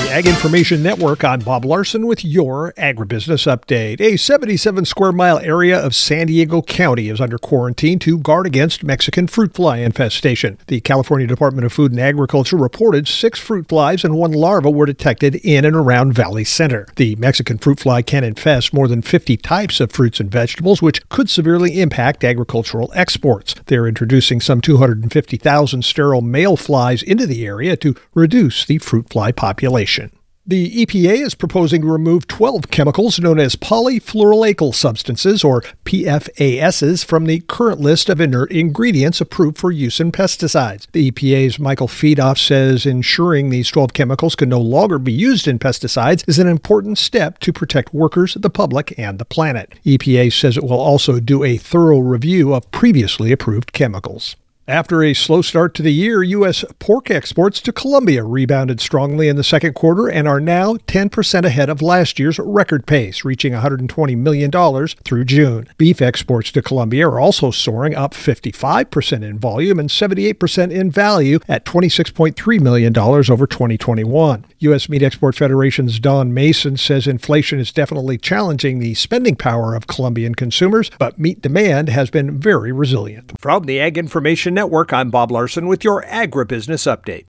Ag Information Network, I'm Bob Larson with your Agribusiness Update. A 77-square-mile area of San Diego County is under quarantine to guard against Mexican fruit fly infestation. The California Department of Food and Agriculture reported 6 fruit flies and 1 larva were detected in and around Valley Center. The Mexican fruit fly can infest more than 50 types of fruits and vegetables, which could severely impact agricultural exports. They're introducing some 250,000 sterile male flies into the area to reduce the fruit fly population. The EPA is proposing to remove 12 chemicals known as polyfluoroalkyl substances, or PFASs, from the current list of inert ingredients approved for use in pesticides. The EPA's Michael Feedoff says ensuring these 12 chemicals can no longer be used in pesticides is an important step to protect workers, the public, and the planet. EPA says it will also do a thorough review of previously approved chemicals. After a slow start to the year, U.S. pork exports to Colombia rebounded strongly in the second quarter and are now 10% ahead of last year's record pace, reaching $120 million through June. Beef exports to Colombia are also soaring, up 55% in volume and 78% in value at $26.3 million over 2021. U.S. Meat Export Federation's Don Mason says inflation is definitely challenging the spending power of Colombian consumers, but meat demand has been very resilient. From the Ag Information Network, I'm Bob Larson with your Agribusiness Update.